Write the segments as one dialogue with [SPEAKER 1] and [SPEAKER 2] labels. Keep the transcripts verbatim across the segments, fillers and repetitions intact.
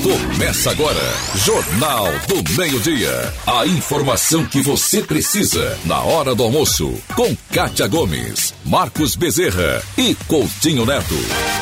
[SPEAKER 1] Começa agora, Jornal do Meio-Dia. A informação que você precisa na hora do almoço. Com Kátia Gomes, Marcos Bezerra e Coutinho Neto.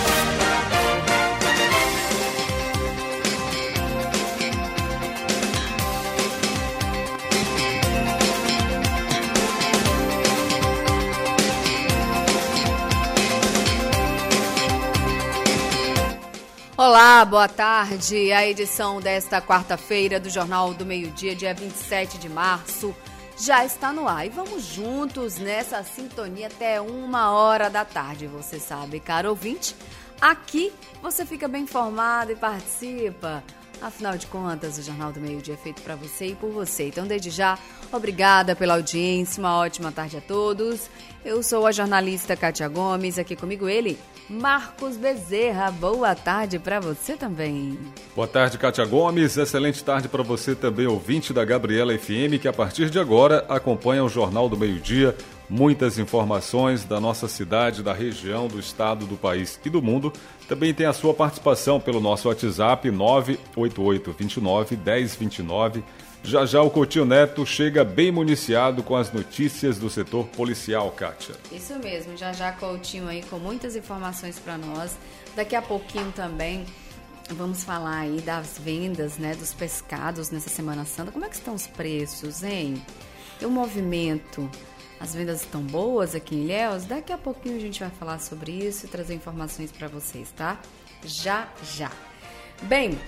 [SPEAKER 2] Olá, boa tarde. A edição desta quarta-feira do Jornal do Meio-Dia, dia vinte e sete de março, já está no ar. E vamos juntos nessa sintonia até uma hora da tarde. Você sabe, caro ouvinte, aqui você fica bem informado e participa. Afinal de contas, o Jornal do Meio-Dia é feito para você e por você. Então, desde já, obrigada pela audiência. Uma ótima tarde a todos. Eu sou a jornalista Kátia Gomes, aqui comigo ele, Marcos Bezerra. Boa tarde para você também.
[SPEAKER 3] Boa tarde, Kátia Gomes. Excelente tarde para você também, ouvinte da Gabriela F M, que a partir de agora acompanha o Jornal do Meio-Dia. Muitas informações da nossa cidade, da região, do estado, do país e do mundo. Também tem a sua participação pelo nosso WhatsApp nove oito oito, dois nove, um zero dois nove. Já já o Coutinho Neto chega bem municiado com as notícias do setor policial, Kátia.
[SPEAKER 2] Isso mesmo, já já Coutinho aí com muitas informações para nós. Daqui a pouquinho também vamos falar aí das vendas, né, dos pescados nessa Semana Santa. Como é que estão os preços, hein? E o movimento? As vendas estão boas aqui em Ilhéus? Daqui a pouquinho a gente vai falar sobre isso e trazer informações para vocês, tá? Já, já. Bem,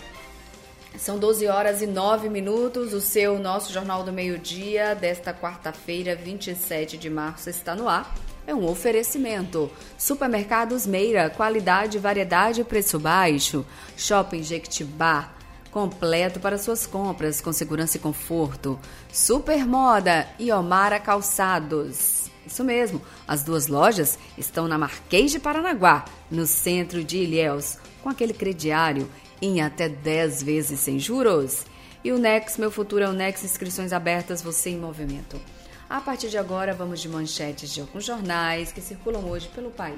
[SPEAKER 2] são doze horas e nove minutos. O seu, nosso Jornal do Meio-Dia desta quarta-feira, vinte e sete de março, está no ar. É um oferecimento. Supermercados Meira, qualidade, variedade e preço baixo. Shopping Jequitibá, completo para suas compras, com segurança e conforto. Supermoda e Omara Calçados. Isso mesmo, as duas lojas estão na Marquês de Paranaguá, no centro de Ilhéus, com aquele crediário em até dez vezes sem juros. E o Nex, meu futuro é o Nex, inscrições abertas, você em movimento. A partir de agora, vamos de manchetes de alguns jornais que circulam hoje pelo país.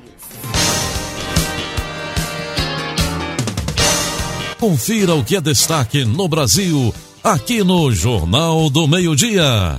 [SPEAKER 1] Confira o que é destaque no Brasil, aqui no Jornal do Meio-Dia.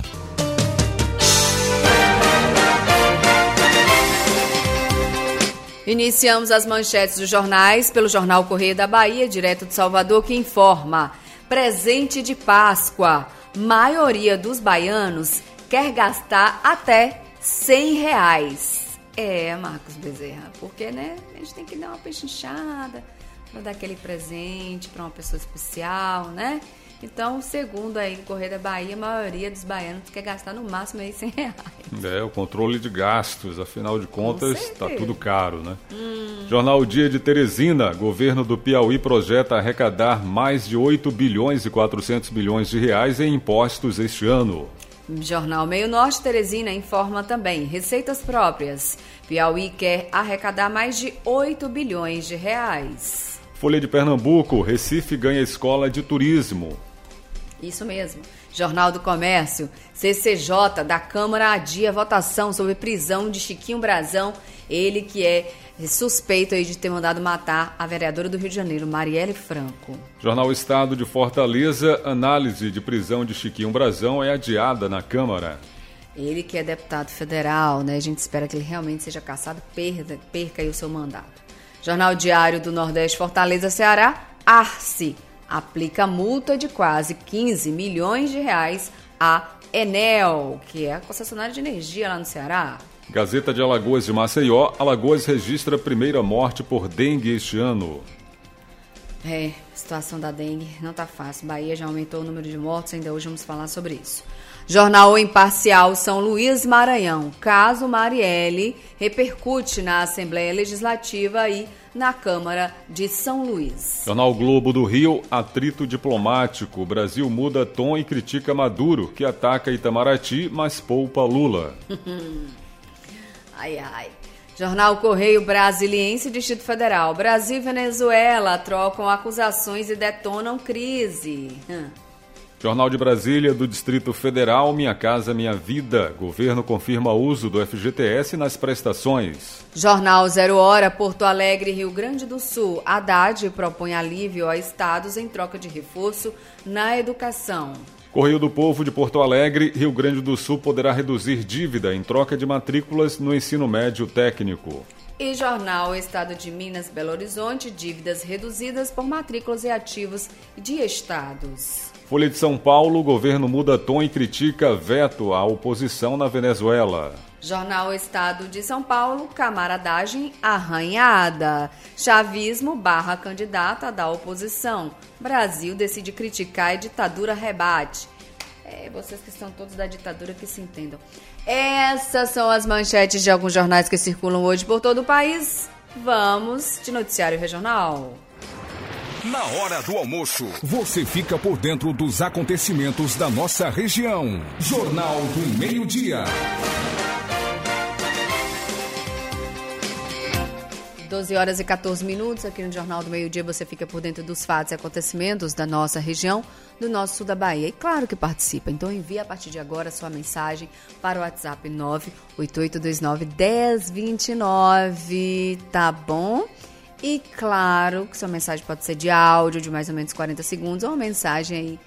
[SPEAKER 2] Iniciamos as manchetes dos jornais pelo jornal Correio da Bahia, direto de Salvador, que informa: presente de Páscoa. Maioria dos baianos quer gastar até cem reais. É, Marcos Bezerra, porque, né, a gente tem que dar uma pechinchada para dar aquele presente para uma pessoa especial, né? Então, segundo aí o Correio da Bahia, a maioria dos baianos quer gastar no máximo aí cem reais.
[SPEAKER 3] É, o controle de gastos, afinal de contas, está tudo caro, né?
[SPEAKER 2] Hum.
[SPEAKER 3] Jornal Dia de Teresina, governo do Piauí projeta arrecadar mais de oito bilhões e quatrocentos milhões de reais em impostos este ano.
[SPEAKER 2] Jornal Meio Norte Teresina informa também, receitas próprias. Piauí quer arrecadar mais de oito bilhões de reais.
[SPEAKER 3] Folha de Pernambuco, Recife ganha escola de turismo.
[SPEAKER 2] Isso mesmo. Jornal do Comércio, C C J da Câmara adia votação sobre prisão de Chiquinho Brazão, ele que é suspeito aí de ter mandado matar a vereadora do Rio de Janeiro, Marielle Franco.
[SPEAKER 3] Jornal Estado de Fortaleza, análise de prisão de Chiquinho Brazão é adiada na Câmara.
[SPEAKER 2] Ele que é deputado federal, né? A gente espera que ele realmente seja cassado, perda, perca aí o seu mandato. Jornal Diário do Nordeste, Fortaleza, Ceará, Arce aplica multa de quase quinze milhões de reais à Enel, que é a concessionária de energia lá no Ceará.
[SPEAKER 3] Gazeta de Alagoas de Maceió, Alagoas registra a primeira morte por dengue este ano.
[SPEAKER 2] É, a situação da dengue não tá fácil. Bahia já aumentou o número de mortos, ainda hoje vamos falar sobre isso. Jornal Imparcial São Luís Maranhão. Caso Marielle repercute na Assembleia Legislativa e na Câmara de São Luís.
[SPEAKER 3] Jornal Globo do Rio, atrito diplomático. O Brasil muda tom e critica Maduro, que ataca Itamaraty, mas poupa Lula.
[SPEAKER 2] Ai, ai. Jornal Correio Brasiliense, Distrito Federal. Brasil e Venezuela trocam acusações e detonam crise. Hum.
[SPEAKER 3] Jornal de Brasília, do Distrito Federal, Minha Casa Minha Vida. Governo confirma uso do F G T S nas prestações.
[SPEAKER 2] Jornal Zero Hora, Porto Alegre, Rio Grande do Sul. Haddad propõe alívio a estados em troca de reforço na educação.
[SPEAKER 3] Correio do Povo de Porto Alegre, Rio Grande do Sul poderá reduzir dívida em troca de matrículas no ensino médio técnico.
[SPEAKER 2] E Jornal Estado de Minas, Belo Horizonte, dívidas reduzidas por matrículas e ativos de estados.
[SPEAKER 3] Folha de São Paulo, governo muda tom e critica veto à oposição na Venezuela.
[SPEAKER 2] Jornal Estado de São Paulo, camaradagem arranhada. Chavismo barra candidata da oposição. Brasil decide criticar e ditadura rebate. É, vocês que são todos da ditadura que se entendam. Essas são as manchetes de alguns jornais que circulam hoje por todo o país. Vamos de noticiário regional.
[SPEAKER 1] Na hora do almoço, você fica por dentro dos acontecimentos da nossa região. Jornal do Meio-Dia.
[SPEAKER 2] doze horas e quatorze minutos, aqui no Jornal do Meio-Dia você fica por dentro dos fatos e acontecimentos da nossa região, do nosso sul da Bahia. E claro que participa, então envie a partir de agora sua mensagem para o WhatsApp nove oito oito dois nove, um zero dois nove, tá bom? E claro que sua mensagem pode ser de áudio, de mais ou menos quarenta segundos, ou uma mensagem aí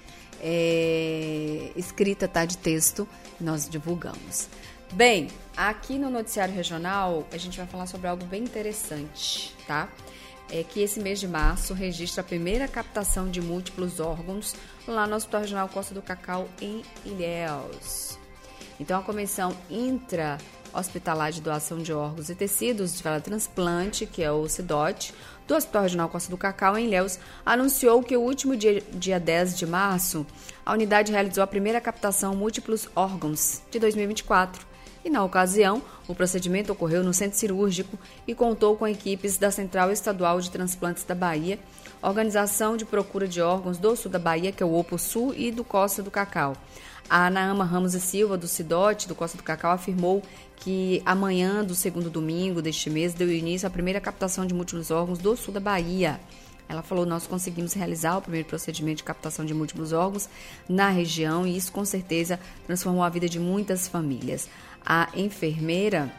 [SPEAKER 2] é, escrita, tá, de texto, nós divulgamos. Bem, aqui no Noticiário Regional, a gente vai falar sobre algo bem interessante, tá? É que esse mês de março registra a primeira captação de múltiplos órgãos lá no Hospital Regional Costa do Cacau, em Ilhéus. Então, a Comissão Intra-Hospitalar de Doação de Órgãos e Tecidos para Transplante, que é o CIDOT, do Hospital Regional Costa do Cacau, em Ilhéus, anunciou que o último dia, dia dez de março, a unidade realizou a primeira captação múltiplos órgãos de dois mil e vinte e quatro. E, na ocasião, o procedimento ocorreu no centro cirúrgico e contou com equipes da Central Estadual de Transplantes da Bahia, Organização de Procura de Órgãos do Sul da Bahia, que é o OPOSUL, e do Costa do Cacau. A Anaama Ramos e Silva, do CIDOT, do Costa do Cacau, afirmou que amanhã do segundo domingo deste mês deu início à primeira captação de múltiplos órgãos do Sul da Bahia. Ela falou, nós conseguimos realizar o primeiro procedimento de captação de múltiplos órgãos na região e isso, com certeza, transformou a vida de muitas famílias. A enfermeira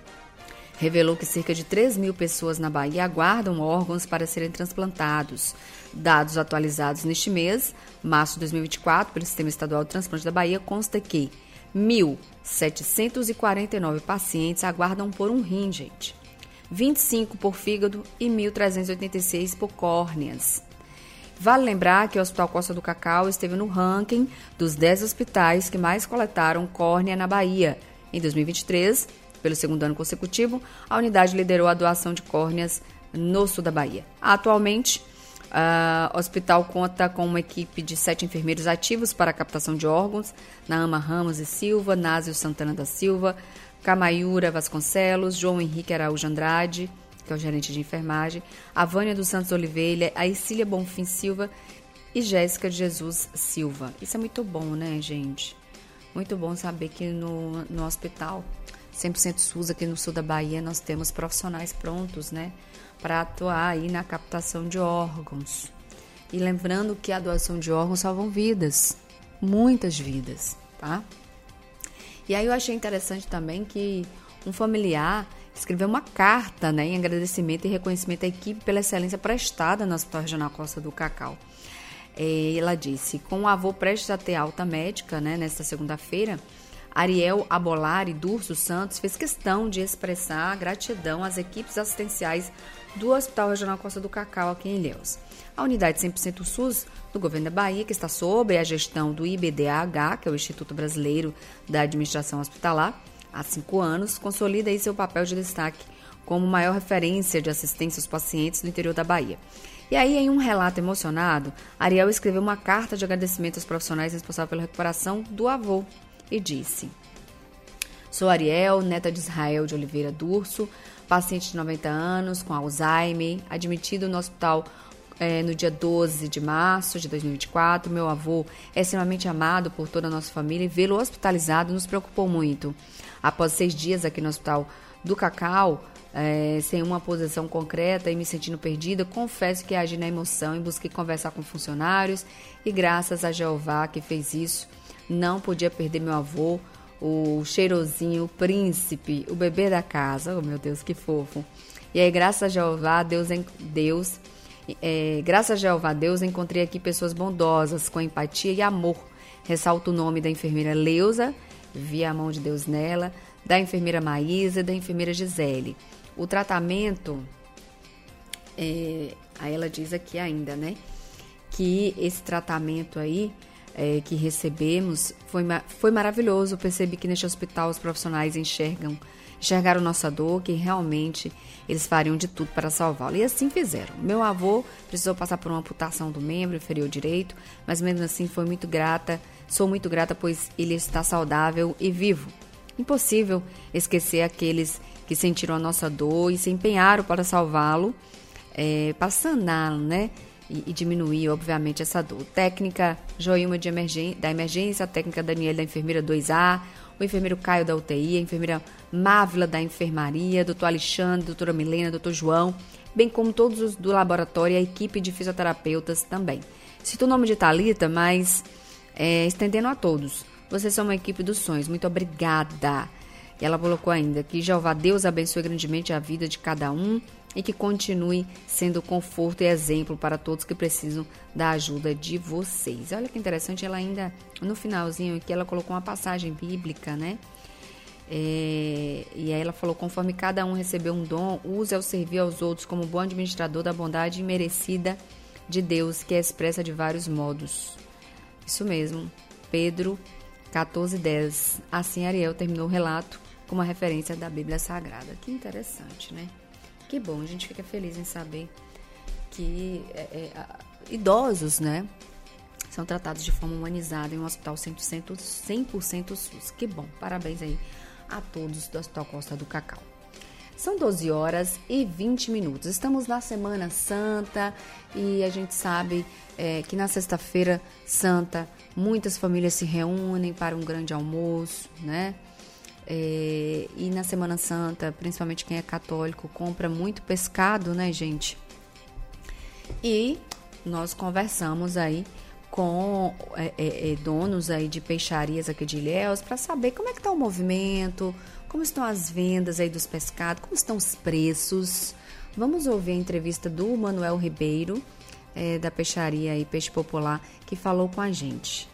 [SPEAKER 2] revelou que cerca de três mil pessoas na Bahia aguardam órgãos para serem transplantados. Dados atualizados neste mês, março de dois mil e vinte e quatro, pelo Sistema Estadual de Transplante da Bahia, consta que mil setecentos e quarenta e nove pacientes aguardam por um rim, gente. vinte e cinco por fígado e mil trezentos e oitenta e seis por córneas. Vale lembrar que o Hospital Costa do Cacau esteve no ranking dos dez hospitais que mais coletaram córnea na Bahia. Em dois mil e vinte e três, pelo segundo ano consecutivo, a unidade liderou a doação de córneas no sul da Bahia. Atualmente, o hospital conta com uma equipe de sete enfermeiros ativos para a captação de órgãos, Naama Ramos e Silva, Násio Santana da Silva, Camaiura Vasconcelos, João Henrique Araújo Andrade, que é o gerente de enfermagem, a Vânia dos Santos Oliveira, a Isília Bonfim Silva e Jéssica de Jesus Silva. Isso é muito bom, né, gente? Muito bom saber que no, no hospital cem por cento SUS aqui no sul da Bahia nós temos profissionais prontos, né, para atuar aí na captação de órgãos. E lembrando que a doação de órgãos salvam vidas, muitas vidas, tá? E aí eu achei interessante também que um familiar escreveu uma carta, né, em agradecimento e reconhecimento à equipe pela excelência prestada no Hospital Regional Costa do Cacau. E ela disse, com o avô prestes a ter alta médica, né, nesta segunda-feira, Ariel Abolari Durso Santos fez questão de expressar gratidão às equipes assistenciais do Hospital Regional Costa do Cacau aqui em Ilhéus. A unidade cem por cento SUS do governo da Bahia, que está sob a gestão do I B D A H, que é o Instituto Brasileiro da Administração Hospitalar, há cinco anos, consolida aí seu papel de destaque como maior referência de assistência aos pacientes do interior da Bahia. E aí, em um relato emocionado, Ariel escreveu uma carta de agradecimento aos profissionais responsáveis pela recuperação do avô e disse: sou Ariel, neta de Israel de Oliveira Durso, paciente de noventa anos, com Alzheimer, admitido no hospital é, no dia doze de março de dois mil e vinte e quatro. Meu avô é extremamente amado por toda a nossa família e vê-lo hospitalizado nos preocupou muito. Após seis dias aqui no Hospital do Cacau, é, sem uma posição concreta e me sentindo perdida, confesso que agi na emoção e busquei conversar com funcionários e graças a Jeová que fez isso, não podia perder meu avô, o cheirosinho, o príncipe, o bebê da casa. Oh, meu Deus, que fofo. E aí, graças a Jeová, Deus, Deus é, graças a Jeová, Deus, encontrei aqui pessoas bondosas, com empatia e amor. Ressalto o nome da enfermeira Leusa, vi a mão de Deus nela, da enfermeira Maísa e da enfermeira Gisele. O tratamento, é, aí ela diz aqui ainda, né, que esse tratamento aí, É, que recebemos foi, foi maravilhoso. Percebi que neste hospital os profissionais enxergam, enxergaram nossa dor, que realmente eles fariam de tudo para salvá-lo. E assim fizeram. Meu avô precisou passar por uma amputação do membro inferior direito, mas mesmo assim foi muito grata, sou muito grata, pois ele está saudável e vivo. Impossível esquecer aqueles que sentiram a nossa dor e se empenharam para salvá-lo, é, para saná-lo, né? E, e diminuir, obviamente, essa dor. Técnica Joilma de emergência, da emergência, a técnica Daniela da enfermeira dois A, o enfermeiro Caio da U T I, a enfermeira Mávila da enfermaria, doutor Alexandre, doutora Milena, doutor João, bem como todos os do laboratório e a equipe de fisioterapeutas também. Cito o nome de Thalita, mas é, estendendo a todos. Vocês são uma equipe dos sonhos. Muito obrigada. E ela colocou ainda que Jeová Deus abençoe grandemente a vida de cada um e que continue sendo conforto e exemplo para todos que precisam da ajuda de vocês. Olha que interessante, ela ainda, no finalzinho aqui, ela colocou uma passagem bíblica, né? É, e aí ela falou, conforme cada um recebeu um dom, use ao servir aos outros como bom administrador da bondade imerecida de Deus, que é expressa de vários modos. Isso mesmo, Pedro quatorze, dez. Assim Ariel terminou o relato com uma referência da Bíblia Sagrada. Que interessante, né? Que bom, a gente fica feliz em saber que é, é, idosos, né, são tratados de forma humanizada em um hospital cem por cento, cem por cento SUS. Que bom, parabéns aí a todos do Hospital Costa do Cacau. São doze horas e vinte minutos. Estamos na Semana Santa e a gente sabe é, que na Sexta-feira Santa muitas famílias se reúnem para um grande almoço, né? É, e na Semana Santa, principalmente quem é católico, compra muito pescado, né, gente? E nós conversamos aí com é, é, donos aí de peixarias aqui de Ilhéus para saber como é que está o movimento, como estão as vendas aí dos pescados, como estão os preços. Vamos ouvir a entrevista do Manuel Ribeiro, é, da peixaria aí, Peixe Popular, que falou com a gente.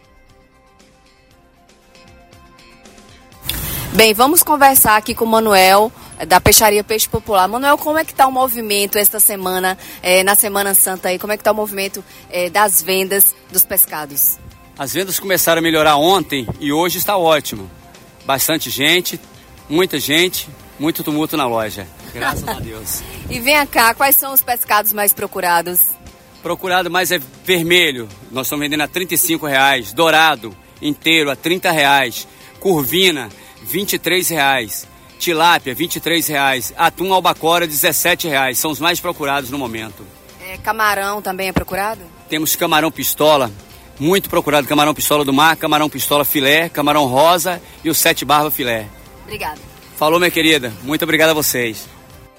[SPEAKER 2] Bem, vamos conversar aqui com o Manuel, da Peixaria Peixe Popular. Manuel, como é que está o movimento esta semana, é, na Semana Santa aí? Como é que está o movimento é, das vendas dos pescados?
[SPEAKER 4] As vendas começaram a melhorar ontem e hoje está ótimo. Bastante gente, muita gente, muito tumulto na loja. Graças a Deus.
[SPEAKER 2] E vem cá, quais são os pescados mais procurados?
[SPEAKER 4] Procurado mais é vermelho. Nós estamos vendendo a trinta e cinco reais. Dourado, inteiro, a trinta reais. Curvina, vinte e três reais. Tilápia, vinte e três reais. Atum albacora, dezessete reais. São os mais procurados no momento.
[SPEAKER 2] É, camarão também é procurado?
[SPEAKER 4] Temos camarão pistola, muito procurado. Camarão pistola do mar, camarão pistola filé, camarão rosa e o sete barba filé.
[SPEAKER 2] Obrigada.
[SPEAKER 4] Falou, minha querida. Muito obrigado a vocês.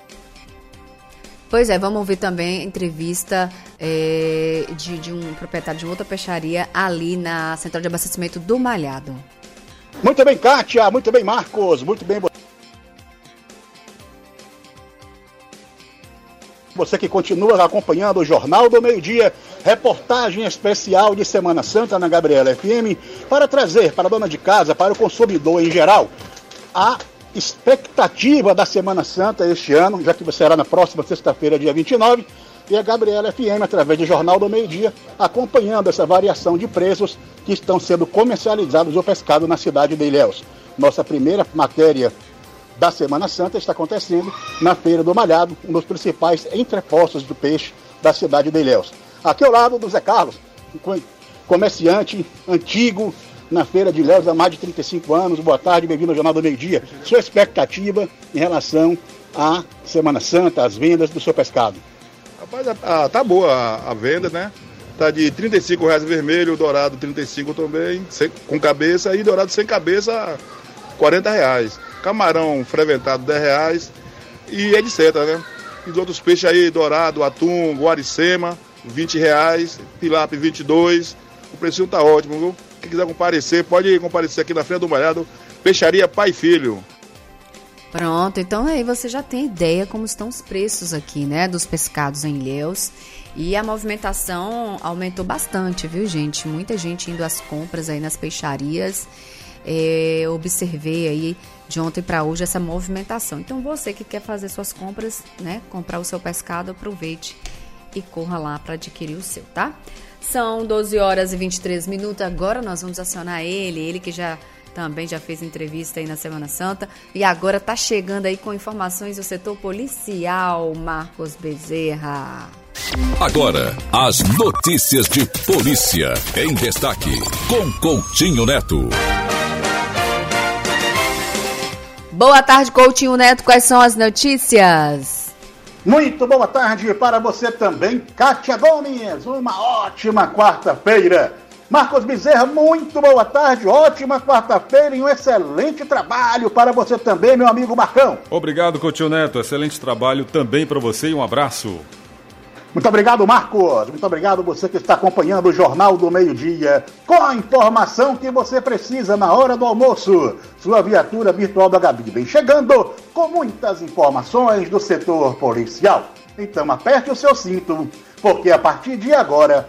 [SPEAKER 2] Pois é, vamos ouvir também a entrevista é, de, de um proprietário de outra peixaria ali na central de abastecimento do Malhado.
[SPEAKER 5] Muito bem, Kátia, muito bem, Marcos, muito bem. Você que continua acompanhando o Jornal do Meio-Dia, reportagem especial de Semana Santa na Gabriela F M, para trazer para a dona de casa, para o consumidor em geral, a expectativa da Semana Santa este ano, já que será na próxima sexta-feira, dia vinte e nove, e a Gabriela F M, através do Jornal do Meio-Dia, acompanhando essa variação de preços que estão sendo comercializados o pescado na cidade de Ilhéus. Nossa primeira matéria da Semana Santa está acontecendo na Feira do Malhado, um dos principais entrepostos do peixe da cidade de Ilhéus. Aqui ao lado do Zé Carlos, comerciante antigo na Feira de Ilhéus há mais de trinta e cinco anos. Boa tarde, bem-vindo ao Jornal do Meio-Dia. Sua expectativa em relação à Semana Santa, às vendas do seu pescado?
[SPEAKER 6] Rapaz, a, a, tá boa a, a venda, né? Tá de trinta e cinco reais vermelho, dourado trinta e cinco também, sem, com cabeça, e dourado sem cabeça, quarenta reais. Camarão freventado, dez reais. e etcétera, né? E os outros peixes aí, dourado, atum, guaricema, vinte reais, tilápia vinte e dois. O precinho tá ótimo, viu? Quem quiser comparecer, pode comparecer aqui na Feira do Malhado, Peixaria Pai e Filho.
[SPEAKER 2] Pronto, então aí você já tem ideia como estão os preços aqui, né, dos pescados em Ilhéus. E a movimentação aumentou bastante, viu, gente? Muita gente indo às compras aí nas peixarias. É, observei aí de ontem para hoje essa movimentação. Então você que quer fazer suas compras, né, comprar o seu pescado, aproveite e corra lá para adquirir o seu, tá? São doze horas e vinte e três minutos. Agora nós vamos acionar ele, ele que já também já fez entrevista aí na Semana Santa e agora tá chegando aí com informações do setor policial, Marcos Bezerra.
[SPEAKER 1] Agora, as notícias de polícia em destaque com Coutinho Neto.
[SPEAKER 2] Boa tarde, Coutinho Neto. Quais são as notícias?
[SPEAKER 5] Muito boa tarde para você também, Kátia Gomes. Uma ótima quarta-feira. Marcos Bezerra, muito boa tarde. Ótima quarta-feira e um excelente trabalho para você também, meu amigo Marcão.
[SPEAKER 3] Obrigado, Coutinho Neto. Excelente trabalho também para você e um abraço.
[SPEAKER 5] Muito obrigado, Marcos. Muito obrigado você que está acompanhando o Jornal do Meio-Dia com a informação que você precisa na hora do almoço. Sua viatura virtual da Gabi vem chegando com muitas informações do setor policial. Então aperte o seu cinto, porque a partir de agora,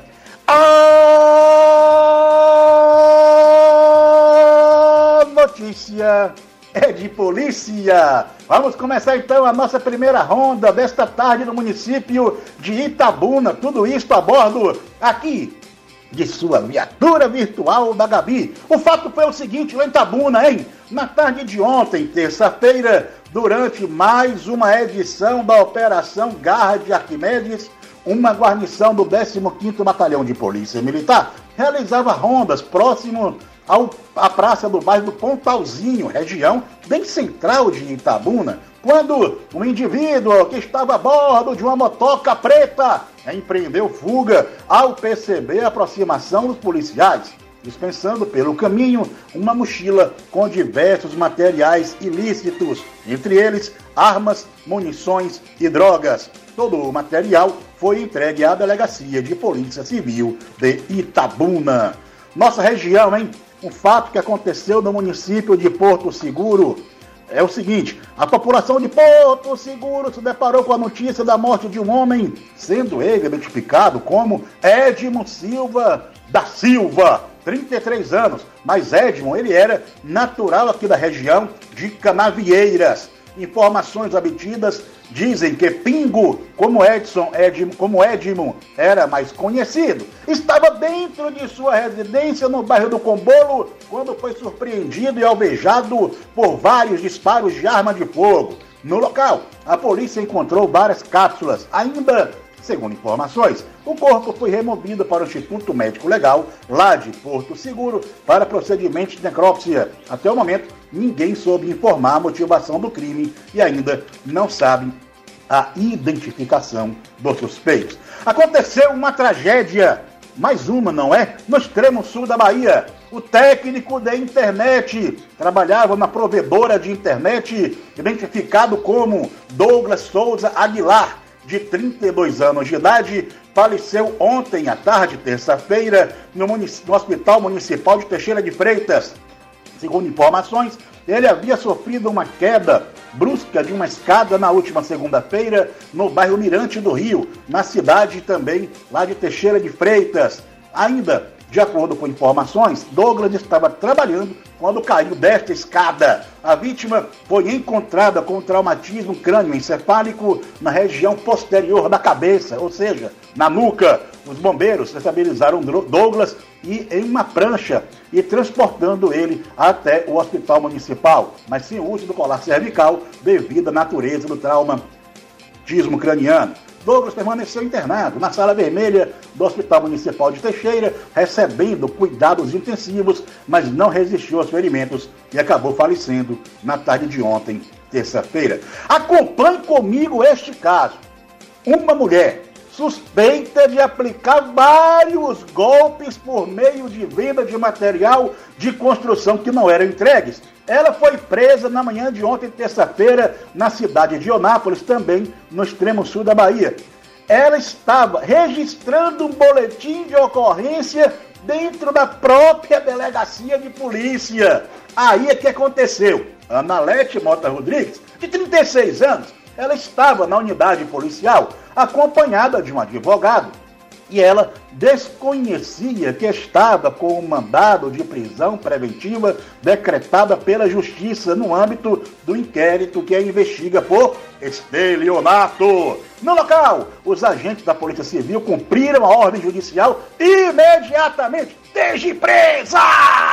[SPEAKER 5] a notícia é de polícia. Vamos começar então a nossa primeira ronda desta tarde no município de Itabuna. Tudo isso a bordo aqui de sua viatura virtual da Gabi. O fato foi o seguinte lá em Itabuna, hein? Na tarde de ontem, terça-feira, durante mais uma edição da Operação Garra de Arquimedes, uma guarnição do décimo quinto Batalhão de Polícia Militar realizava rondas próximo Ao, à praça do bairro do Pontalzinho, região bem central de Itabuna, quando um indivíduo que estava a bordo de uma motoca preta empreendeu fuga ao perceber a aproximação dos policiais, dispensando pelo caminho uma mochila com diversos materiais ilícitos, entre eles armas, munições e drogas. Todo o material foi entregue à Delegacia de Polícia Civil de Itabuna. Nossa região, hein? Um fato que aconteceu no município de Porto Seguro é o seguinte: a população de Porto Seguro se deparou com a notícia da morte de um homem, sendo ele identificado como Edmo Silva da Silva, trinta e três anos. Mas Edmo, ele era natural aqui da região de Canavieiras. Informações obtidas dizem que Pingo, como Edson, Edmo, como Edmo era mais conhecido, estava dentro de sua residência no bairro do Combolo quando foi surpreendido e alvejado por vários disparos de arma de fogo. No local, a polícia encontrou várias cápsulas. Ainda, segundo informações, o corpo foi removido para o Instituto Médico Legal, lá de Porto Seguro, para procedimentos de necrópsia. Até o momento, ninguém soube informar a motivação do crime e ainda não sabe a identificação dos suspeitos. Aconteceu uma tragédia, mais uma, não é? No extremo sul da Bahia. O técnico de internet trabalhava na provedora de internet, identificado como Douglas Souza Aguilar, de trinta e dois anos de idade, faleceu ontem à tarde, terça-feira, no, munic- no Hospital Municipal de Teixeira de Freitas. Segundo informações, ele havia sofrido uma queda brusca de uma escada na última segunda-feira no bairro Mirante do Rio, na cidade também lá de Teixeira de Freitas. Ainda, de acordo com informações, Douglas estava trabalhando quando caiu desta escada. A vítima foi encontrada com traumatismo crânioencefálico na região posterior da cabeça, ou seja, na nuca. Os bombeiros estabilizaram Douglas e em uma prancha e transportando ele até o hospital municipal, mas sem uso do colar cervical devido à natureza do traumatismo craniano. Douglas permaneceu internado na sala vermelha do Hospital Municipal de Teixeira, recebendo cuidados intensivos, mas não resistiu aos ferimentos e acabou falecendo na tarde de ontem, terça-feira. Acompanhe comigo este caso. Uma mulher suspeita de aplicar vários golpes por meio de venda de material de construção que não eram entregues. Ela foi presa na manhã de ontem, terça-feira, na cidade de Eunápolis, também no extremo sul da Bahia. Ela estava registrando um boletim de ocorrência dentro da própria delegacia de polícia. Aí é que aconteceu. Analete Mota Rodrigues, de trinta e seis anos, ela estava na unidade policial acompanhada de um advogado e ela desconhecia que estava com um mandado de prisão preventiva decretada pela Justiça no âmbito do inquérito que a investiga por estelionato. No local, os agentes da Polícia Civil cumpriram a ordem judicial imediatamente. Esteja presa!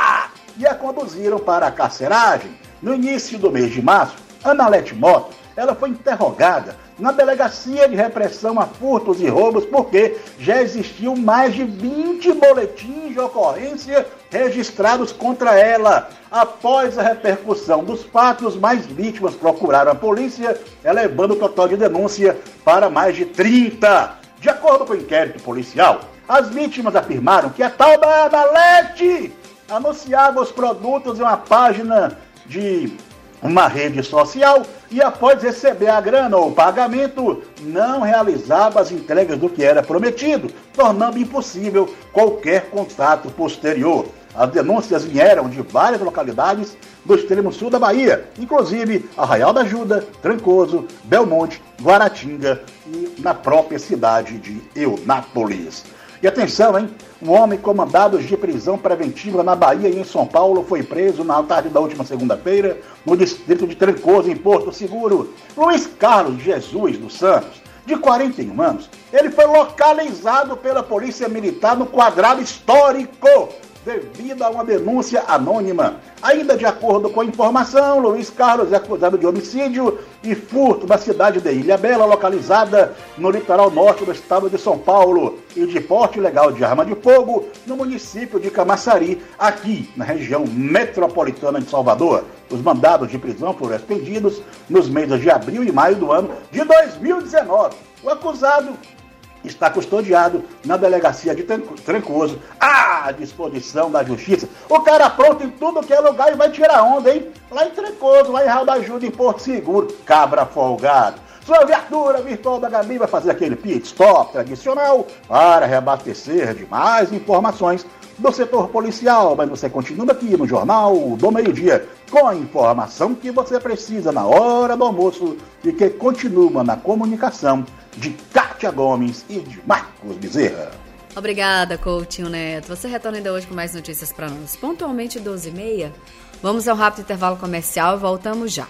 [SPEAKER 5] E a conduziram para a carceragem. No início do mês de março, Analete Mota, ela foi interrogada na Delegacia de Repressão a Furtos e Roubos porque já existiam mais de vinte boletins de ocorrência registrados contra ela. Após a repercussão dos fatos, mais vítimas procuraram a polícia, elevando o total de denúncia para mais de trinta. De acordo com o inquérito policial, as vítimas afirmaram que a tal da Analete anunciava os produtos em uma página de uma rede social e após receber a grana ou o pagamento, não realizava as entregas do que era prometido, tornando impossível qualquer contato posterior. As denúncias vieram de várias localidades do extremo sul da Bahia, inclusive Arraial da Ajuda, Trancoso, Belmonte, Guaratinga e na própria cidade de Eunápolis. E atenção, hein? Um homem com mandados de prisão preventiva na Bahia e em São Paulo foi preso na tarde da última segunda-feira no distrito de Trancoso, em Porto Seguro. Luiz Carlos Jesus dos Santos, de quarenta e um anos, ele foi localizado pela Polícia Militar no quadrado histórico devido a uma denúncia anônima. Ainda de acordo com a informação, Luiz Carlos é acusado de homicídio e furto na cidade de Ilhabela, localizada no litoral norte do estado de São Paulo, e de porte ilegal de arma de fogo no município de Camaçari, aqui na região metropolitana de Salvador. Os mandados de prisão foram expedidos nos meses de abril e maio do ano de dois mil e dezenove. O acusado está custodiado na delegacia de Trancoso, à disposição da justiça. O cara pronto em tudo que é lugar e vai tirar onda, hein? Lá em Trancoso, lá em Arraial da Ajuda, em Porto Seguro, cabra folgado. Sua viatura virtual da Gabi vai fazer aquele pit stop tradicional para reabastecer de mais informações do setor policial, mas você continua aqui no Jornal do Meio-Dia com a informação que você precisa na hora do almoço e que continua na comunicação de Kátia Gomes e de Marcos Bezerra.
[SPEAKER 2] Obrigada, Coutinho Neto. Você retorna ainda hoje com mais notícias para nós. Pontualmente doze e meia, vamos ao rápido intervalo comercial e voltamos já.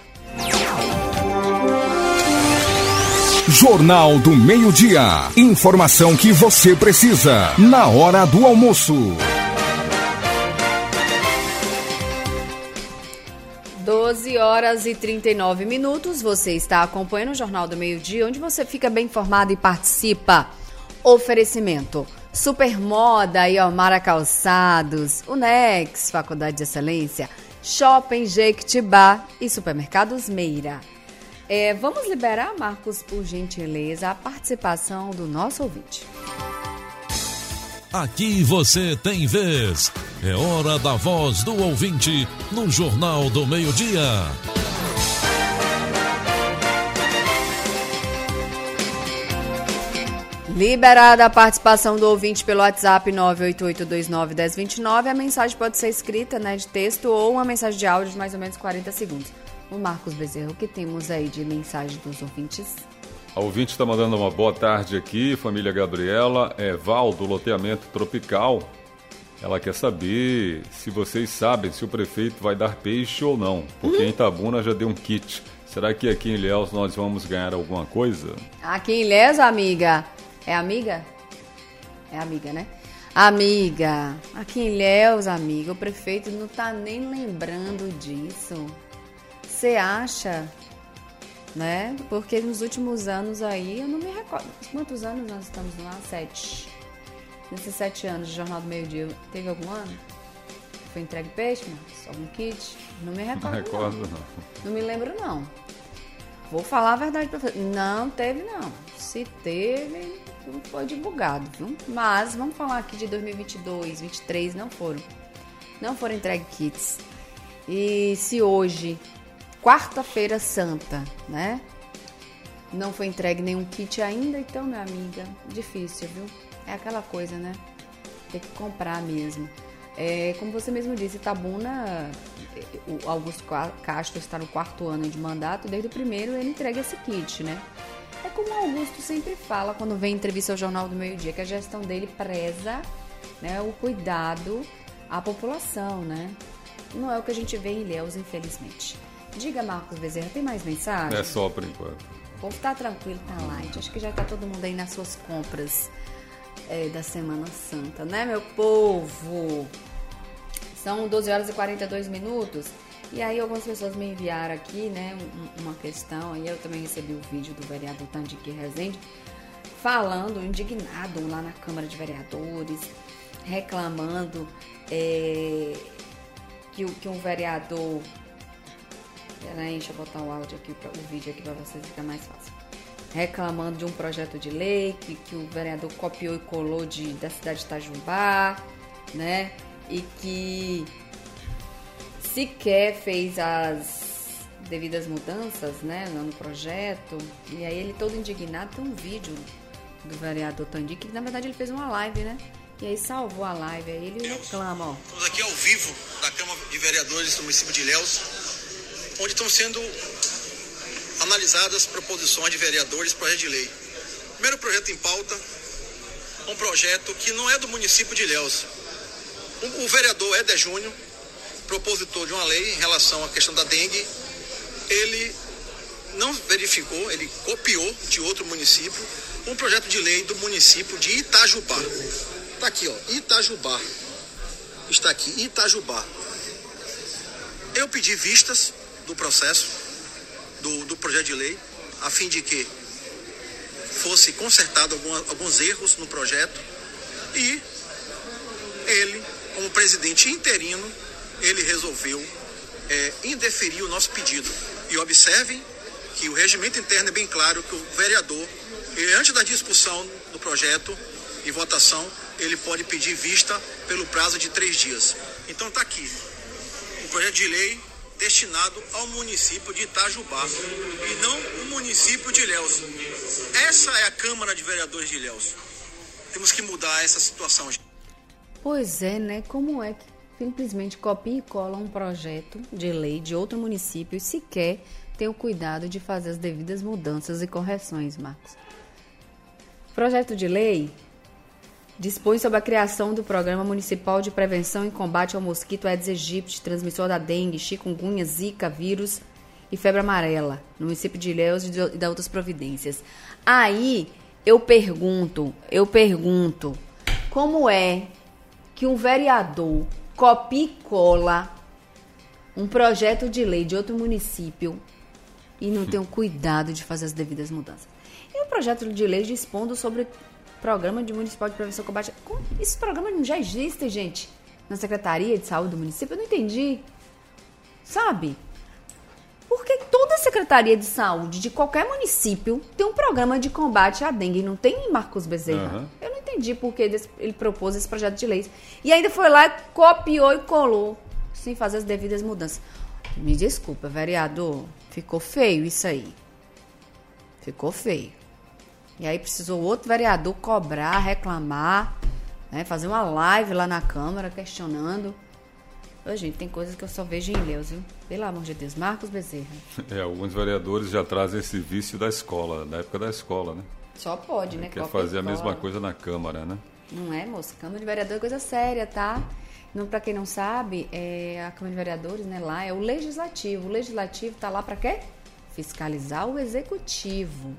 [SPEAKER 1] Jornal do Meio-Dia. Informação que você precisa na hora do almoço.
[SPEAKER 2] doze horas e trinta e nove minutos, você está acompanhando o Jornal do Meio-Dia, onde você fica bem informado e participa. Oferecimento: Supermoda e Almara Calçados, Unex, Faculdade de Excelência, Shopping Jequitibá e Supermercados Meira. É, vamos liberar, Marcos, por gentileza, a participação do nosso ouvinte.
[SPEAKER 7] Aqui você tem vez. É hora da voz do ouvinte no Jornal do Meio-Dia.
[SPEAKER 2] Liberada a participação do ouvinte pelo WhatsApp nove oito oito dois nove um zero dois nove. A mensagem pode ser escrita, né, de texto ou uma mensagem de áudio de mais ou menos quarenta segundos. O Marcos Bezerra, o que temos aí de mensagem dos ouvintes?
[SPEAKER 3] A ouvinte está mandando uma boa tarde aqui, família Gabriela. É Val, do loteamento Tropical. Ela quer saber se vocês sabem se o prefeito vai dar peixe ou não, porque hum? em Itabuna já deu um kit. Será que aqui em Ilhéus nós vamos ganhar alguma coisa?
[SPEAKER 2] Aqui em Ilhéus, amiga. É amiga? É amiga, né? Amiga, aqui em Ilhéus, amiga, o prefeito não tá nem lembrando disso. Você acha, né? Porque nos últimos anos aí, eu não me recordo. Quantos anos nós estamos lá? Sete. Nesses sete anos de Jornal do Meio-Dia, teve algum ano? Foi entregue peixe, mas algum kit? Não me recordo. Não recordo, não. Não, não me lembro, não. Vou falar a verdade pra você. Não teve, não. Se teve, foi divulgado, viu? Mas vamos falar aqui de dois mil e vinte e dois, vinte e três, não foram. Não foram entregues kits. E se hoje, quarta-feira santa, né? Não foi entregue nenhum kit ainda, então, minha amiga, difícil, viu? É aquela coisa, né? Tem que comprar mesmo. É, como você mesmo disse, Itabuna, o Augusto Castro está no quarto ano de mandato, desde o primeiro ele entrega esse kit, né? É como o Augusto sempre fala quando vem em entrevista ao Jornal do Meio-Dia, que a gestão dele preza, né, o cuidado à população, né? Não é o que a gente vê em Ilhéus, infelizmente. Diga, Marcos Bezerra, tem mais mensagem?
[SPEAKER 3] É só por enquanto.
[SPEAKER 2] O povo tá tranquilo, tá light. Acho que já tá todo mundo aí nas suas compras é, da Semana Santa, né, meu povo? São doze horas e quarenta e dois minutos. E aí algumas pessoas me enviaram aqui, né, uma questão. E eu também recebi o vídeo do vereador Tandique Rezende falando, indignado lá na Câmara de Vereadores, reclamando é, que, que um vereador... Peraí, deixa eu botar o áudio aqui, o vídeo aqui para vocês ficar mais fácil. Reclamando de um projeto de lei que, que o vereador copiou e colou de, da cidade de Itajubá, né? E que sequer fez as devidas mudanças, né, no projeto. E aí ele todo indignado, tem um vídeo do vereador Tandique, que na verdade ele fez uma live, né? E aí salvou a live, aí ele reclama, ó.
[SPEAKER 8] Estamos aqui ao vivo da Câmara de Vereadores do município de Ilhéus, onde estão sendo analisadas proposições de vereadores, projeto de lei. Primeiro projeto em pauta, um projeto que não é do município de Ilhéus. O vereador Éder Júnior, propositor de uma lei em relação à questão da dengue, ele não verificou, ele copiou de outro município um projeto de lei do município de Itajubá. Está aqui, ó, Itajubá. Está aqui, Itajubá. Eu pedi vistas do processo, do, do projeto de lei, a fim de que fosse consertado alguma, alguns erros no projeto, e ele, como presidente interino, ele resolveu é, indeferir o nosso pedido. E observem que o regimento interno é bem claro que o vereador, ele, antes da discussão do projeto e votação, ele pode pedir vista pelo prazo de três dias. Então está aqui, o projeto de lei destinado ao município de Itajubá e não o município de Ilhéus. Essa é a Câmara de Vereadores de Ilhéus. Temos que mudar essa situação.
[SPEAKER 2] Pois é, né? Como é que simplesmente copia e cola um projeto de lei de outro município e sequer tem o cuidado de fazer as devidas mudanças e correções, Marcos? Projeto de lei dispõe sobre a criação do Programa Municipal de Prevenção e Combate ao Mosquito Aedes aegypti, transmissor da dengue, chikungunya, zika, vírus e febre amarela, no município de Ilhéus e da outras providências. Aí eu pergunto, eu pergunto, como é que um vereador copia e cola um projeto de lei de outro município e não tem o cuidado de fazer as devidas mudanças? E o projeto de lei dispondo sobre Programa de Municipal de Prevenção e Combate. Como? Esse programa não já existe, gente, na Secretaria de Saúde do município? Eu não entendi. Sabe? Porque toda Secretaria de Saúde de qualquer município tem um programa de combate à dengue. Não tem, Marcos Bezerra? Uhum. Eu não entendi porque ele propôs esse projeto de lei. E ainda foi lá, copiou e colou, sem fazer as devidas mudanças. Me desculpa, vereador. Ficou feio isso aí. Ficou feio. E aí precisou outro vereador cobrar, reclamar, né, fazer uma live lá na Câmara questionando. Ô, gente, tem coisas que eu só vejo em Ilhéus, viu? Pelo amor de Deus. Marcos Bezerra.
[SPEAKER 3] É, alguns vereadores já trazem esse vício da escola, da época da escola, né?
[SPEAKER 2] Só pode, né?
[SPEAKER 3] Quer fazer a mesma coisa na Câmara, né?
[SPEAKER 2] Não é, moça? Câmara de Vereador é coisa séria, tá? Não, pra quem não sabe, é, a Câmara de Vereadores, né, lá é o Legislativo. O Legislativo tá lá pra quê? Fiscalizar o Executivo.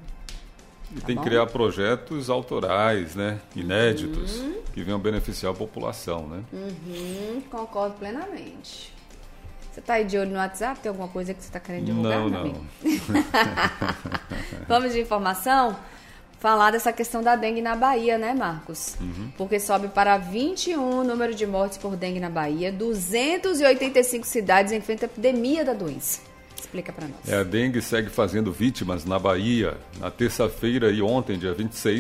[SPEAKER 3] E
[SPEAKER 2] tá
[SPEAKER 3] tem
[SPEAKER 2] bom?
[SPEAKER 3] que criar projetos autorais, né? Inéditos, uhum. que venham beneficiar a população, né?
[SPEAKER 2] Uhum, concordo plenamente. Você tá aí de olho no WhatsApp? Tem alguma coisa que você tá querendo divulgar?
[SPEAKER 3] Não, não.
[SPEAKER 2] Vamos de informação? Falar dessa questão da dengue na Bahia, né, Marcos?
[SPEAKER 3] Uhum. Porque
[SPEAKER 2] sobe para vinte e um o número de mortes por dengue na Bahia. duzentas e oitenta e cinco cidades enfrentam a epidemia da doença. Explica para nós.
[SPEAKER 3] É, a dengue segue fazendo vítimas na Bahia. Na terça-feira e ontem, dia vinte e seis,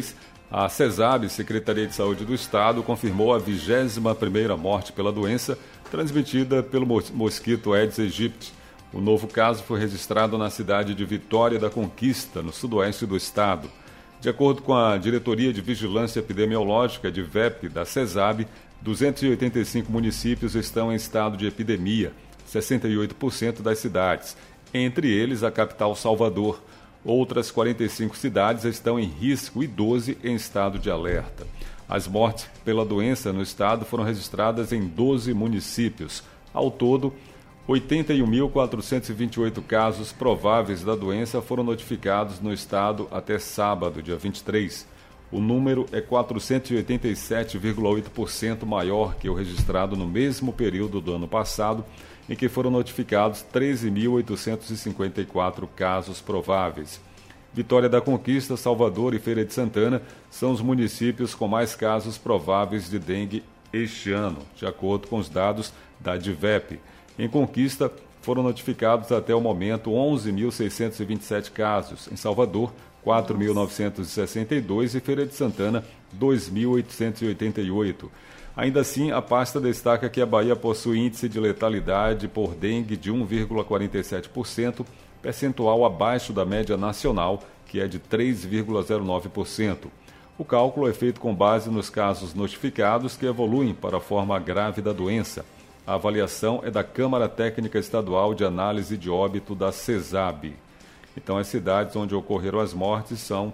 [SPEAKER 3] A CESAB, Secretaria de Saúde do Estado, confirmou a vigésima primeira morte pela doença transmitida pelo mosquito Aedes aegypti. O novo caso foi registrado na cidade de Vitória da Conquista, no sudoeste do estado. De acordo com a Diretoria de Vigilância Epidemiológica, de V E P, da CESAB, duzentos e oitenta e cinco municípios estão em estado de epidemia, sessenta e oito por cento das cidades, entre eles a capital Salvador. Outras quarenta e cinco cidades estão em risco e doze em estado de alerta. As mortes pela doença no estado foram registradas em doze municípios. Ao todo, oitenta e um mil quatrocentos e vinte e oito casos prováveis da doença foram notificados no estado até sábado, dia vinte e três. O número é quatrocentos e oitenta e sete vírgula oito por cento maior que o registrado no mesmo período do ano passado, em que foram notificados treze mil oitocentos e cinquenta e quatro casos prováveis. Vitória da Conquista, Salvador e Feira de Santana são os municípios com mais casos prováveis de dengue este ano, de acordo com os dados da D V E P. Em Conquista, foram notificados até o momento onze mil seiscentos e vinte e sete casos. Em Salvador, quatro mil novecentos e sessenta e dois e Feira de Santana, dois mil oitocentos e oitenta e oito. Ainda assim, a pasta destaca que a Bahia possui índice de letalidade por dengue de um vírgula quarenta e sete por cento, percentual abaixo da média nacional, que é de três vírgula zero nove por cento. O cálculo é feito com base nos casos notificados que evoluem para a forma grave da doença. A avaliação é da Câmara Técnica Estadual de Análise de Óbito da CESAB. Então, as cidades onde ocorreram as mortes são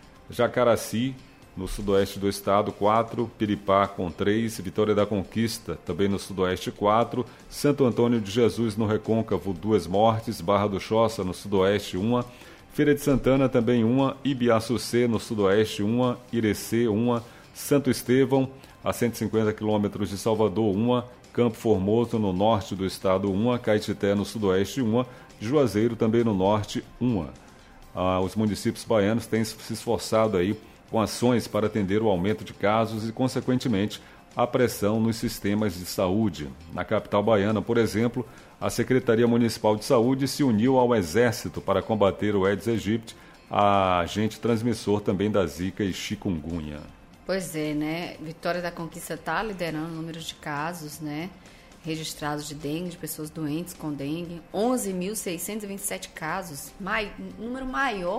[SPEAKER 3] Jacaraci, no sudoeste do estado, quatro, Piripá com três, Vitória da Conquista, também no sudoeste, quatro, Santo Antônio de Jesus, no Recôncavo, duas mortes, Barra do Choça, no sudoeste, uma, Feira de Santana, também uma, Ibiaçucê, no sudoeste, uma, Irecê, uma, Santo Estevão, a cento e cinquenta quilômetros de Salvador, uma, Campo Formoso, no norte do estado, uma, Caetité, no sudoeste, uma, Juazeiro, também no norte, uma. Ah, os municípios baianos têm se esforçado aí com ações para atender o aumento de casos e, consequentemente, a pressão nos sistemas de saúde. Na capital baiana, por exemplo, a Secretaria Municipal de Saúde se uniu ao Exército para combater o Aedes aegypti, a agente transmissor também da Zika e chikungunya.
[SPEAKER 2] Pois é, né? Vitória da Conquista está liderando o número de casos, né, registrados de dengue, de pessoas doentes com dengue. onze mil seiscentos e vinte e sete casos, mai, número maior,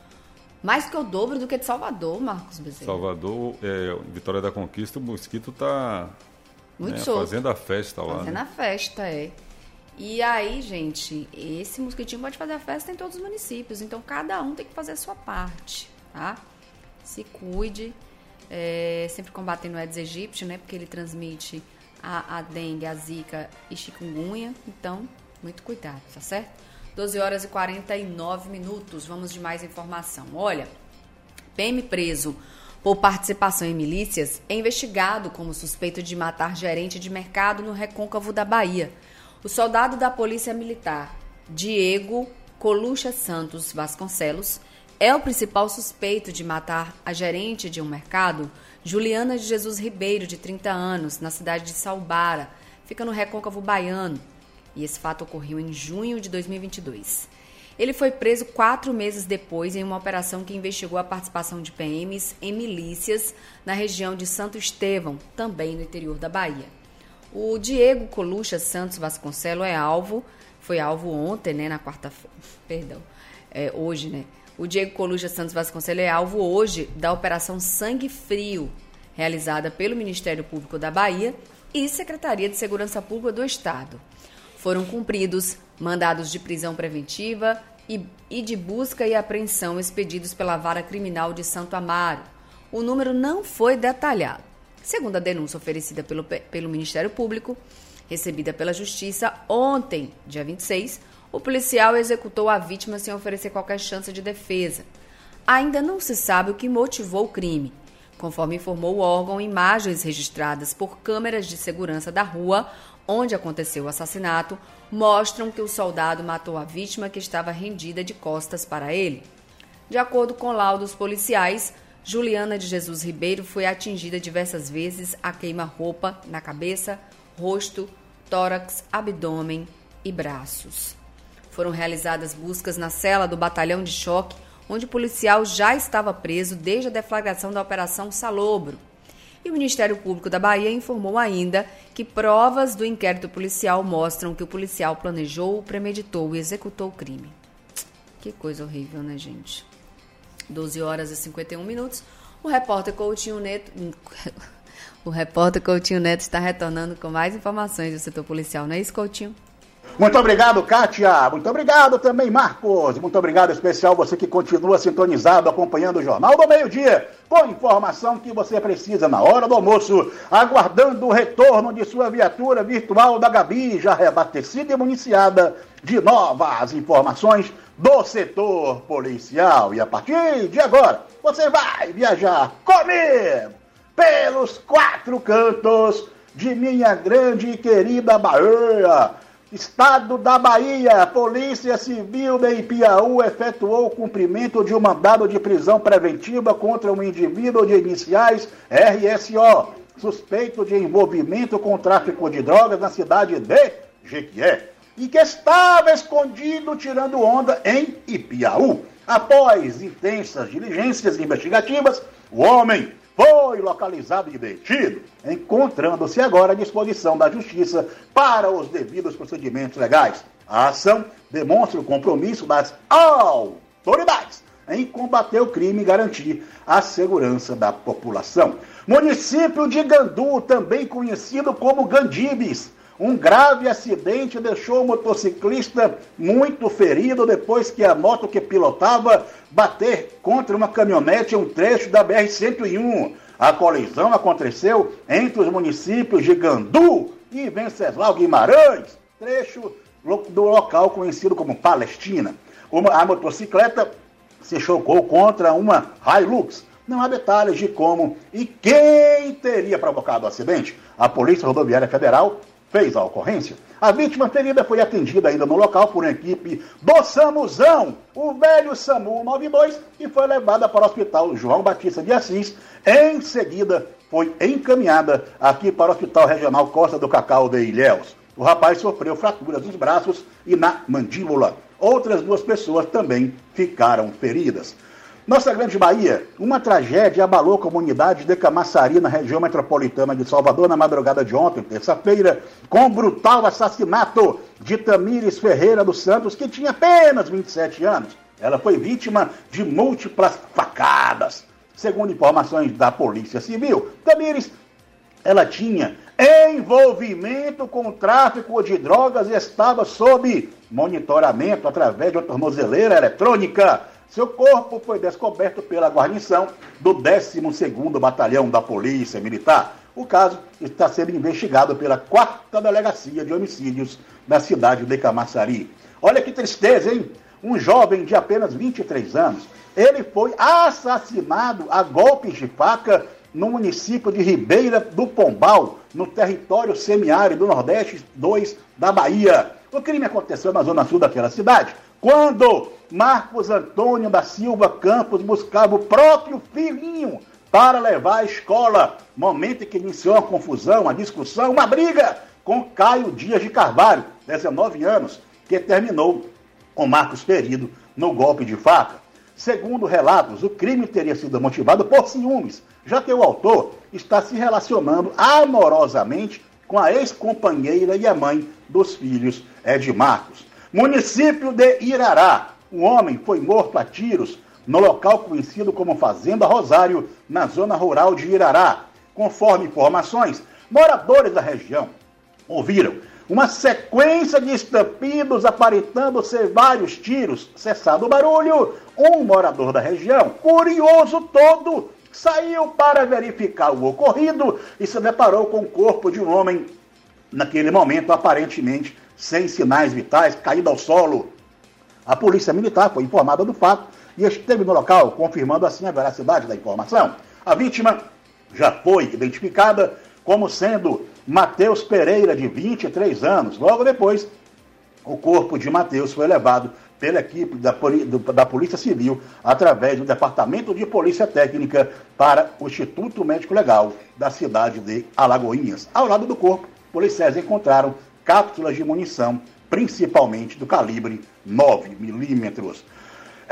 [SPEAKER 2] mais que o dobro do que de Salvador, Marcos Bezerra.
[SPEAKER 3] Salvador, é, Vitória da Conquista, o mosquito está
[SPEAKER 2] muito
[SPEAKER 3] né,
[SPEAKER 2] solto.
[SPEAKER 3] Fazendo a festa lá.
[SPEAKER 2] Fazendo
[SPEAKER 3] né?
[SPEAKER 2] a festa, é. E aí, gente, esse mosquitinho pode fazer a festa em todos os municípios, então cada um tem que fazer a sua parte, tá? Se cuide, é, sempre combatendo o Aedes aegypti, né, porque ele transmite a, a dengue, a zika e chikungunya, então, muito cuidado, tá certo? doze horas e quarenta e nove minutos, vamos de mais informação. Olha, P M preso por participação em milícias é investigado como suspeito de matar gerente de mercado no Recôncavo da Bahia. O soldado da Polícia Militar, Diego Colucha Santos Vasconcelos, é o principal suspeito de matar a gerente de um mercado, Juliana de Jesus Ribeiro, de trinta anos, na cidade de Salbara, fica no Recôncavo baiano. E esse fato ocorreu em junho de dois mil e vinte e dois. Ele foi preso quatro meses depois em uma operação que investigou a participação de P Ms em milícias na região de Santo Estevão, também no interior da Bahia. O Diego Colucha Santos Vasconcelos é alvo, foi alvo ontem, né, na quarta-feira, perdão, é, hoje, né? O Diego Colucha Santos Vasconcelos é alvo hoje da Operação Sangue Frio, realizada pelo Ministério Público da Bahia e Secretaria de Segurança Pública do Estado. Foram cumpridos mandados de prisão preventiva e, e de busca e apreensão expedidos pela Vara Criminal de Santo Amaro. O número não foi detalhado. Segundo a denúncia oferecida pelo, pelo Ministério Público, recebida pela Justiça, ontem, dia vinte e seis, o policial executou a vítima sem oferecer qualquer chance de defesa. Ainda não se sabe o que motivou o crime. Conforme informou o órgão, imagens registradas por câmeras de segurança da rua onde aconteceu o assassinato mostram que o soldado matou a vítima que estava rendida de costas para ele. De acordo com laudos policiais, Juliana de Jesus Ribeiro foi atingida diversas vezes a queima-roupa na cabeça, rosto, tórax, abdômen e braços. Foram realizadas buscas na cela do batalhão de choque, onde o policial já estava preso desde a deflagração da Operação Salobro. E o Ministério Público da Bahia informou ainda que provas do inquérito policial mostram que o policial planejou, premeditou e executou o crime. Que coisa horrível, né, gente? doze horas e cinquenta e um minutos. O repórter Coutinho Neto... o repórter Coutinho Neto está retornando com mais informações do setor policial. Não é isso, Coutinho?
[SPEAKER 5] Muito obrigado, Kátia. Muito obrigado também, Marcos. Muito obrigado especial você que continua sintonizado, acompanhando o Jornal do Meio-Dia, com informação que você precisa na hora do almoço, aguardando o retorno de sua viatura virtual da Gabi, já reabastecida e municiada de novas informações do setor policial. E a partir de agora, você vai viajar comigo pelos quatro cantos de minha grande e querida Bahia. Estado da Bahia, Polícia Civil de Ipiaú efetuou o cumprimento de um mandado de prisão preventiva contra um indivíduo de iniciais R S O, suspeito de envolvimento com tráfico de drogas na cidade de Jequié, e que estava escondido tirando onda em Ipiaú. Após intensas diligências investigativas, o homem foi localizado e detido, encontrando-se agora à disposição da Justiça para os devidos procedimentos legais. A ação demonstra o compromisso das autoridades em combater o crime e garantir a segurança da população. Município de Gandu, também conhecido como Gandibes. Um grave acidente deixou o motociclista muito ferido depois que a moto que pilotava bater contra uma caminhonete em um trecho da B R cento e um. A colisão aconteceu entre os municípios de Gandu e Venceslau Guimarães, trecho do local conhecido como Palestina. Uma, a motocicleta se chocou contra uma Hilux. Não há detalhes de como e quem teria provocado o acidente. A Polícia Rodoviária Federal fez a ocorrência. A vítima ferida foi atendida ainda no local por uma equipe do SAMUzão, o velho SAMU noventa e dois, e foi levada para o Hospital João Batista de Assis. Em seguida, foi encaminhada aqui para o Hospital Regional Costa do Cacau de Ilhéus. O rapaz sofreu fraturas nos braços e na mandíbula. Outras duas pessoas também ficaram feridas. Nossa grande Bahia, uma tragédia abalou a comunidade de Camaçari, na região metropolitana de Salvador, na madrugada de ontem, terça-feira, com o brutal assassinato de Tamires Ferreira dos Santos, que tinha apenas vinte e sete anos. Ela foi vítima de múltiplas facadas. Segundo informações da Polícia Civil, Tamires, ela tinha envolvimento com o tráfico de drogas e estava sob monitoramento através de uma tornozeleira eletrônica. Seu corpo foi descoberto pela guarnição do décimo segundo Batalhão da Polícia Militar. O caso está sendo investigado pela quarta Delegacia de Homicídios da cidade de Camaçari. Olha que tristeza, hein? Um jovem de apenas vinte e três anos, ele foi assassinado a golpes de faca no município de Ribeira do Pombal, no território semiárido do Nordeste dois da Bahia. O crime aconteceu na zona sul daquela cidade, quando Marcos Antônio da Silva Campos buscava o próprio filhinho para levar à escola, momento em que iniciou a confusão, a discussão, uma briga com Caio Dias de Carvalho, dezenove anos, que terminou com Marcos ferido no golpe de faca. Segundo relatos, o crime teria sido motivado por ciúmes, já que o autor está se relacionando amorosamente com a ex-companheira e a mãe dos filhos de Marcos. Município de Irará, um homem foi morto a tiros no local conhecido como Fazenda Rosário, na zona rural de Irará. Conforme informações, moradores da região ouviram uma sequência de estampidos aparentando ser vários tiros. Cessado o barulho, um morador da região, curioso todo, saiu para verificar o ocorrido e se deparou com o corpo de um homem, naquele momento aparentemente sem sinais vitais, caído ao solo. A Polícia Militar foi informada do fato e esteve no local, confirmando assim a veracidade da informação. A vítima já foi identificada como sendo Matheus Pereira, de vinte e três anos. Logo depois, o corpo de Matheus foi levado pela equipe da, da Polícia Civil, através do Departamento de Polícia Técnica, para o Instituto Médico Legal da cidade de Alagoinhas. Ao lado do corpo, policiais encontraram cápsulas de munição, principalmente do calibre nove milímetros.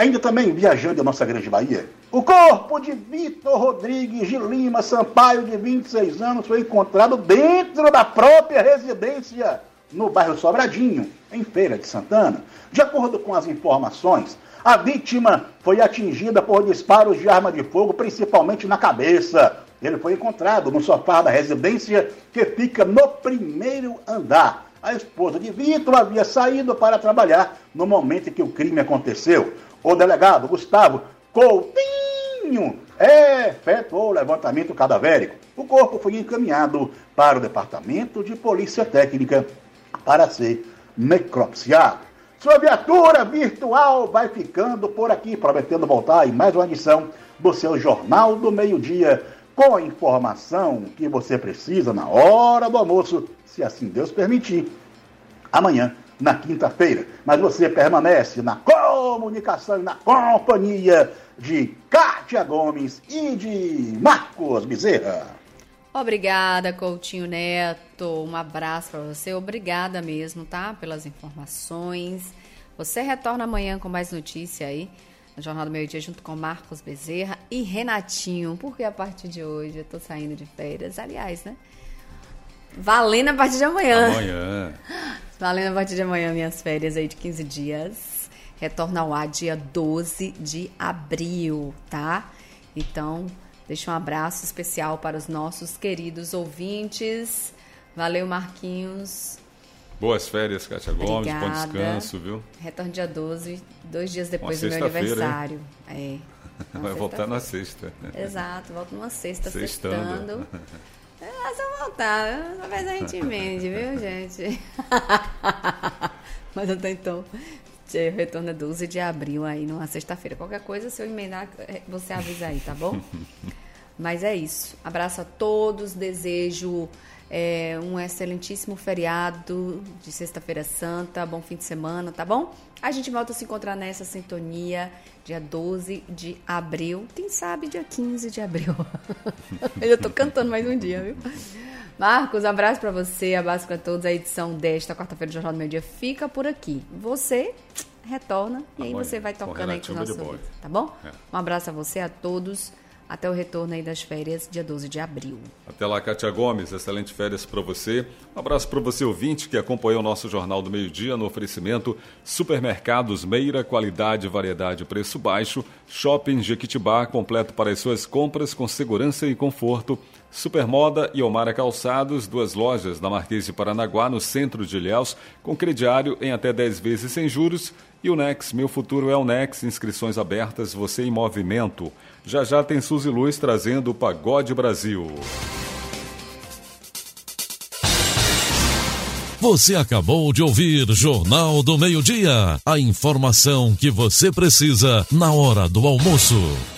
[SPEAKER 5] Ainda também viajando a nossa grande Bahia, o corpo de Vitor Rodrigues de Lima Sampaio, de vinte e seis anos, foi encontrado dentro da própria residência no bairro Sobradinho, em Feira de Santana. De acordo com as informações, a vítima foi atingida por disparos de arma de fogo, principalmente na cabeça. Ele foi encontrado no sofá da residência, que fica no primeiro andar. A esposa de Vitor havia saído para trabalhar no momento em que o crime aconteceu. O delegado Gustavo Coutinho efetuou o levantamento cadavérico. O corpo foi encaminhado para o Departamento de Polícia Técnica para ser necropsiado. Sua viatura virtual vai ficando por aqui, prometendo voltar em mais uma edição do seu Jornal do Meio-Dia, com a informação que você precisa na hora do almoço, se assim Deus permitir, amanhã, na quinta-feira. Mas você permanece na comunicação e na companhia de Kátia Gomes e de Marcos Bezerra.
[SPEAKER 2] Obrigada, Coutinho Neto. Um abraço para você. Obrigada mesmo, tá? Pelas informações. Você retorna amanhã com mais notícia aí no Jornal do Meio-Dia, junto com Marcos Bezerra e Renatinho, porque a partir de hoje eu tô saindo de férias. Aliás, né? Valendo a partir de amanhã.
[SPEAKER 3] Amanhã.
[SPEAKER 2] Valendo a partir de amanhã, minhas férias aí de quinze dias. Retorna ao ar dia doze de abril, tá? Então, deixa um abraço especial para os nossos queridos ouvintes. Valeu, Marquinhos.
[SPEAKER 3] Boas férias, Kátia Gomes.
[SPEAKER 2] Obrigada.
[SPEAKER 3] Bom descanso, viu?
[SPEAKER 2] Retorno dia doze, dois dias depois
[SPEAKER 3] Uma
[SPEAKER 2] do meu aniversário. É.
[SPEAKER 3] Vai voltar na sexta.
[SPEAKER 2] Exato, volto numa sexta,
[SPEAKER 3] Sextando.
[SPEAKER 2] sextando. É, mas eu vou voltar, talvez a gente emende, viu, gente? Mas até então, o retorno é doze de abril aí, numa sexta-feira. Qualquer coisa, se eu emendar, você avisa aí, tá bom? Mas é isso. Abraço a todos, desejo é, um excelentíssimo feriado de Sexta-feira Santa, bom fim de semana, tá bom? A gente volta a se encontrar nessa sintonia dia doze de abril, quem sabe dia quinze de abril. Eu tô cantando mais um dia, viu? Marcos, abraço pra você, abraço pra todos. A edição desta quarta-feira do Jornal do Meio Dia fica por aqui. Você retorna e aí você vai tocando aí com o nosso ouvido, tá bom? É. Um abraço a você, a todos. Até o retorno aí das férias, dia doze de abril.
[SPEAKER 3] Até lá, Kátia Gomes. Excelente férias para você. Um abraço para você, ouvinte, que acompanhou o nosso Jornal do Meio-Dia no oferecimento Supermercados Meira, qualidade, variedade, preço baixo. Shopping Jequitibá, completo para as suas compras com segurança e conforto. Supermoda e Omara Calçados, duas lojas na Marquês de Paranaguá, no centro de Ilhéus, com crediário em até dez vezes sem juros. E o Nex, meu futuro é o Nex, inscrições abertas, você em movimento. Já já tem Suzy Luz trazendo o Pagode Brasil.
[SPEAKER 7] Você acabou de ouvir Jornal do Meio-Dia. A informação que você precisa na hora do almoço.